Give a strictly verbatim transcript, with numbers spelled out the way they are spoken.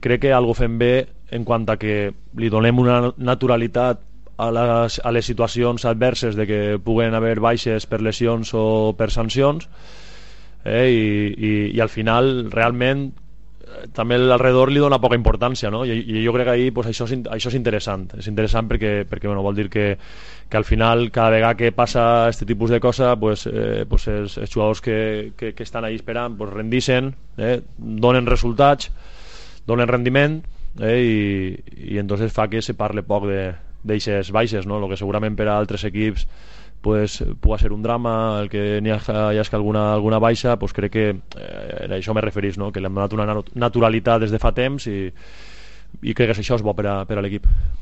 crec que algo fem bé en quant a que li donem una naturalitat a les, a les situacions adverses de que puguen haver baixes per lesions o per sancions, eh, i, i, i al final realment també alrededor li dona poca importància, no? I, i jo crec que ahir, pues, això, és, això és interessant és interessant perquè, perquè bueno, vol dir que, que al final cada vegada que passa aquest tipus de cosa, pues, eh, pues els, els jugadors que, que, que estan ahí esperant pues, rendixen, eh, donen resultats, donen rendiment, eh, i, i entonces fa que se parle poc d'eixes baixes, no? El que segurament per a altres equips pues, pugui ser un drama, el que n'hi hagi alguna, alguna baixa, pues crec que eh, a això me referís, no? Que li hem donat una naturalitat des de fa temps i, i crec que això és bo per a, per a l'equip.